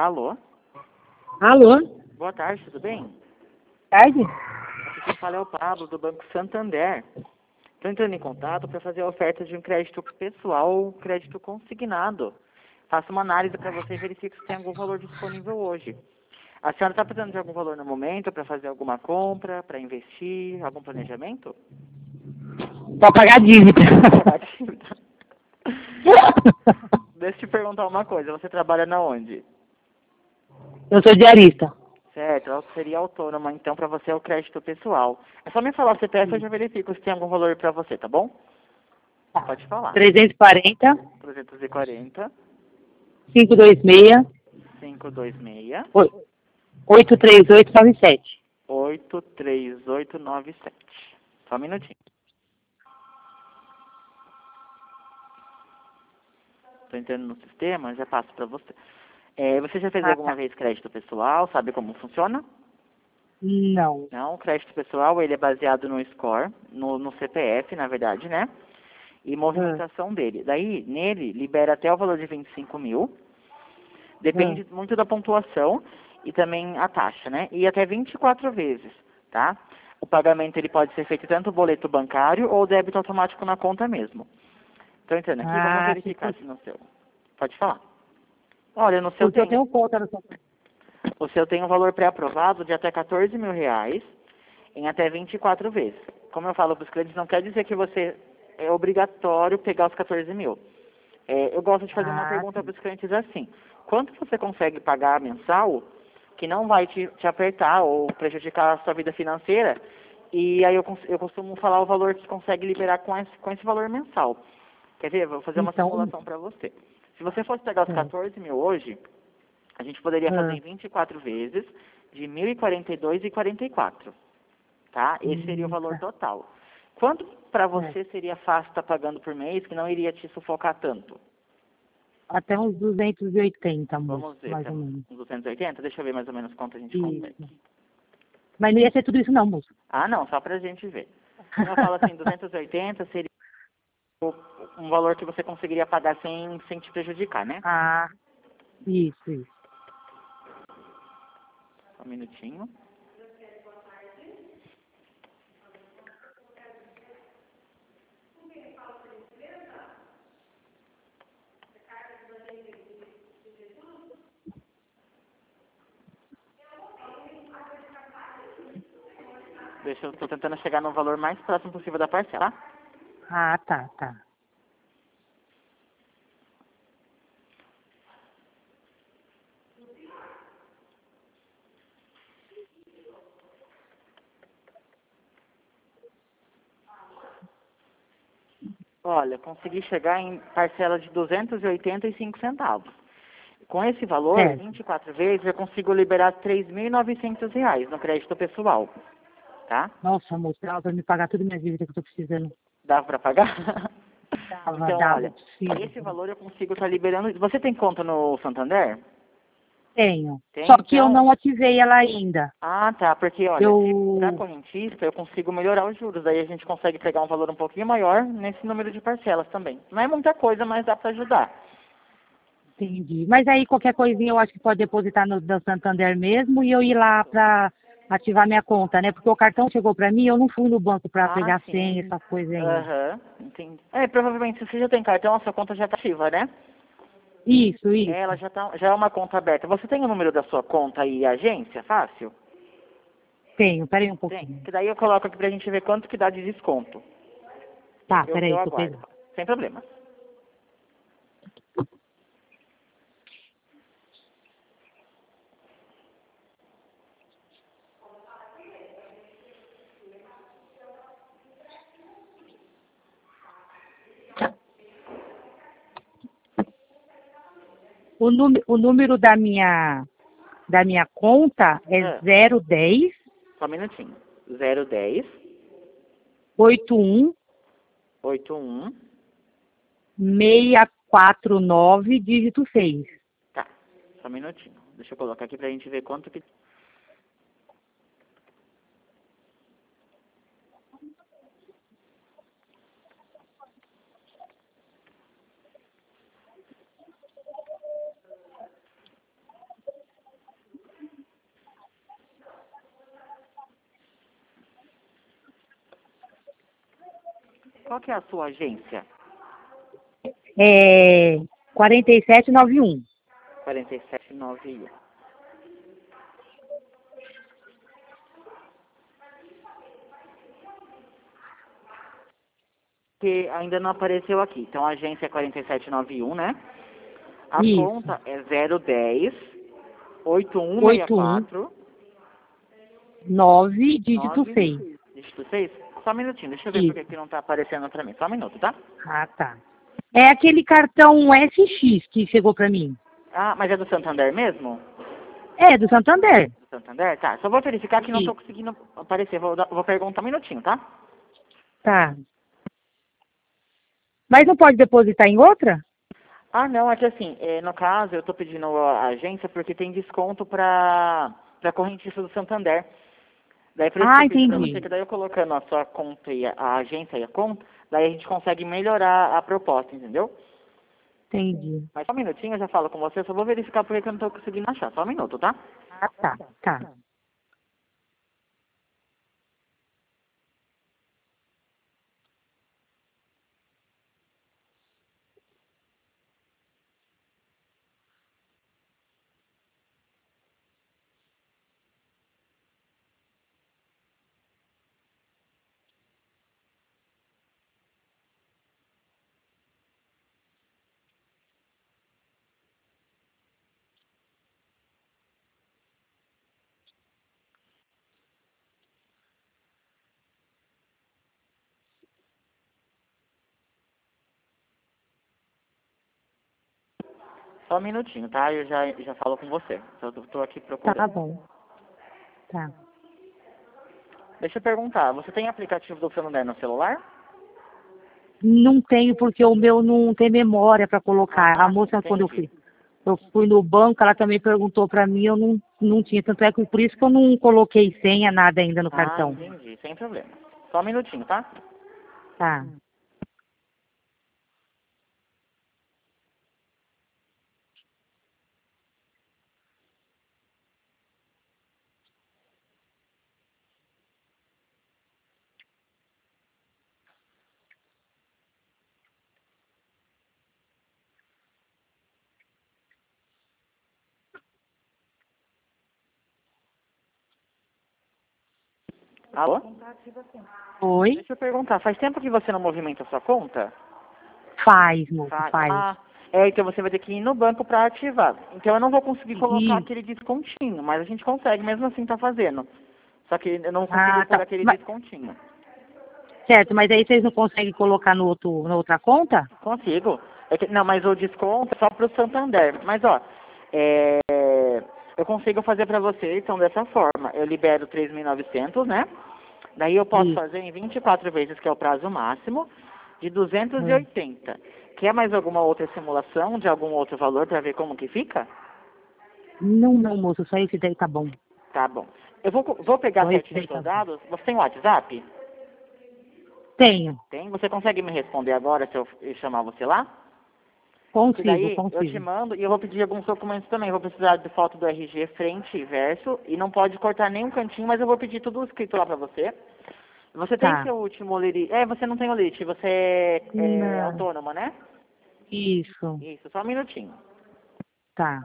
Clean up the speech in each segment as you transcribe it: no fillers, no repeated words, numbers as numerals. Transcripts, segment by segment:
Alô? Alô? Boa tarde, tudo bem? Tarde? Aqui quem fala é o Pablo, do Banco Santander. Estou entrando em contato para fazer a oferta de um crédito pessoal, crédito consignado. Faço uma análise para você e verifico se tem algum valor disponível hoje. A senhora está precisando de algum valor no momento para fazer alguma compra, para investir, algum planejamento? Pra pagar dívida. Deixa eu te perguntar uma coisa, você trabalha na onde? Eu sou diarista. Certo, ela seria autônoma, então para você é o crédito pessoal. É só me falar o CPF, eu já verifico se tem algum valor para você, tá bom? Pode falar. 340 340 526 526 83897. 83897. Só um minutinho. Estou entrando no sistema, já passo para você. Você já fez Ah, alguma tá. vez crédito pessoal? Sabe como funciona? Não. Não, o crédito pessoal ele é baseado no score, no CPF, na verdade, né? E movimentação dele. Daí, nele, libera até o valor de 25 mil. Depende muito da pontuação e também a taxa, né? E até 24 vezes, tá? O pagamento ele pode ser feito tanto boleto bancário ou débito automático na conta mesmo. Estou entrando aqui, vamos Ah, verificar aqui no seu. Pode falar. Olha, no seu porque eu tem, tenho conta no seu. o seu tem um valor pré-aprovado de até 14 mil reais em até 24 vezes. Como eu falo para os clientes, não quer dizer que você é obrigatório pegar os 14 mil. Eu gosto de fazer uma Ah, pergunta sim. para os clientes assim: quanto você consegue pagar mensal que não vai te apertar ou prejudicar a sua vida financeira? E aí eu costumo falar o valor que consegue liberar com esse valor mensal. Quer ver? Vou fazer uma Então, simulação para você. Se você fosse pegar os é. 14 mil hoje, a gente poderia fazer Ah, em 24 vezes de 1.042,44, tá? Esse seria o valor tá. total. Quanto para É. você seria fácil estar pagando por mês que não iria te sufocar tanto? Até uns 280, moço, Vamos ver, mais ou temos menos. uns 280, deixa eu ver mais ou menos quanto a gente consegue. Isso. Mas não ia ser tudo isso não, moço. Ah, não, só pra gente ver. Como eu falo assim, 280 seria um valor que você conseguiria pagar sem te prejudicar, né? Ah, isso. Só um minutinho. Eu tô tentando chegar no valor mais próximo possível da parcela, tá? Ah, tá. Olha, consegui chegar em parcela de 285 centavos. Com esse valor, Certo. 24 vezes, eu consigo liberar 3.900 reais no crédito pessoal, tá? Nossa, moço, dava pra me pagar toda a minha dívida que eu tô precisando. Dá para pagar? Então, Dava, olha, preciso. esse valor eu consigo estar liberando. Você tem conta no Santander? Tenho. Tem, Só que eu então. não ativei ela ainda. Ah, tá. Porque, olha, se para Eu correntista eu consigo melhorar os juros. Daí a gente consegue pegar um valor um pouquinho maior nesse número de parcelas também. Não é muita coisa, mas dá para ajudar. entendi. Mas aí qualquer coisinha eu acho que pode depositar no Santander mesmo e eu ir lá pra ativar minha conta, né? Porque o cartão chegou pra mim, eu não fui no banco pra Ah, pegar senha, sim. essas coisas ainda. Aham, entendi. Provavelmente se você já tem cartão, a sua conta já está ativa, né? Isso, isso. Ela já é uma conta aberta. Você tem o número da sua conta e agência? Fácil? Tenho. Pera aí um Tem. pouquinho. Que daí eu coloco aqui pra gente ver quanto que dá de desconto. Tá, Eu, pera eu aí, tô aguardo. pegando. Sem problema. O número da minha conta é Ah, 010 só um minutinho. 010 81 81. 649, dígito 6. Tá. Só um minutinho. Deixa eu colocar aqui pra gente ver quanto que. Qual que é a sua agência? 4791. 4791. Que ainda não apareceu aqui. Então a agência é 4791, né? A Isso. conta é 010 81 8164 9, dígito 9 6. dígito 6. Só um minutinho, deixa eu ver Isso. porque que não tá aparecendo pra mim. Só um minuto, tá? Ah, tá. É aquele cartão SX que chegou pra mim. Ah, mas é do Santander mesmo? É, do Santander. Do Santander? Tá, só vou verificar que não tô Isso. conseguindo aparecer. Vou perguntar um minutinho, tá? Tá. Mas não pode depositar em outra? Ah, não, é que assim, no caso, eu tô pedindo a agência porque tem desconto pra correntista do Santander. Daí por isso que Ah, eu pedi pra você, entendi. que daí eu colocando a sua conta e a agência e a conta, daí a gente consegue melhorar a proposta, entendeu? Entendi. Mas só um minutinho, eu já falo com você, só vou verificar porque que eu não tô conseguindo achar. Só um minuto, tá? Ah, tá. Tá. Só um minutinho, tá? Eu já falo com você. Eu tô aqui Tá procurando. bom. Tá. Deixa eu perguntar, você tem aplicativo do Santander no celular? Não tenho porque o meu não tem memória para colocar. A Ah, moça, quando entendi. eu fui no banco, ela também perguntou para mim, eu não tinha. Tanto é que por isso que eu não coloquei senha, nada ainda no Ah, cartão. entendi, sem problema. Só um minutinho, tá? Tá. Alô? Oi? Deixa eu perguntar, faz tempo que você não movimenta a sua conta? Faz, moço, Faz. faz. Ah, então você vai ter que ir no banco para ativar. Então eu não vou conseguir colocar Isso. aquele descontinho, mas a gente consegue mesmo assim tá fazendo. Só que eu não consigo Ah, pôr tá. aquele descontinho. Certo, mas aí vocês não conseguem colocar na outra conta? Consigo. Não, mas o desconto é só pro Santander. Mas ó, é, eu consigo fazer para vocês, então dessa forma. Eu libero 3.900, né? Daí eu posso Isso. fazer em 24 vezes, que é o prazo máximo, de Hum. 280. Quer mais alguma outra simulação de algum outro valor para ver como que fica? Não, não, moço, só esse daí tá bom. Tá bom. Eu vou pegar Só esse certinho daí os tá seus bom. dados. Você tem WhatsApp? Tenho. Tem? Você consegue me responder agora se eu chamar você lá? Que Consigo, daí eu te consigo. mando e eu vou pedir alguns documentos também. Eu vou precisar de foto do RG frente e verso. E não pode cortar nenhum cantinho, mas eu vou pedir tudo escrito lá pra você. Você tem Tá. seu último limite. Você não tem o limite, você é Não. autônoma, né? Isso. Isso, só um minutinho. Tá.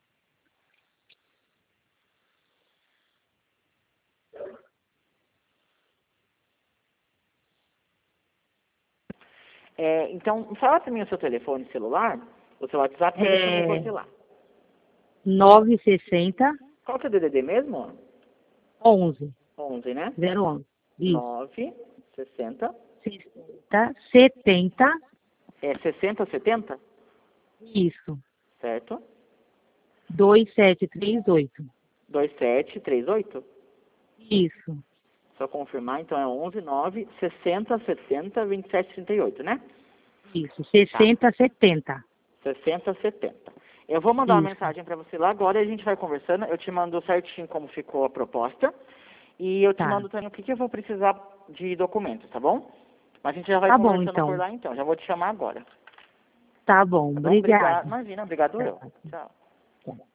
Então, fala pra mim o seu telefone celular, o seu WhatsApp, que deixa eu repor É lá. 960 Qual que é o DDD mesmo? 11 11, né? 011. Isso. 960. 60 70. 60 ou 70? Isso. Certo? 2738. 2738. Isso. Só confirmar, então é 11 9 60 70 27 38, né? Isso. Tá. 60 70. 60 70. Eu vou mandar uma Isso. mensagem para você lá agora e a gente vai conversando. Eu te mando certinho como ficou a proposta. E eu te Tá. mando também o que, que eu vou precisar de documentos, tá bom? Mas a gente já vai Tá bom, conversando por então. lá então. Já vou te chamar agora. Tá bom. Tá bom? Obrigado. Obrigada. Imagina, obrigado eu. Tá. Tchau. Tá.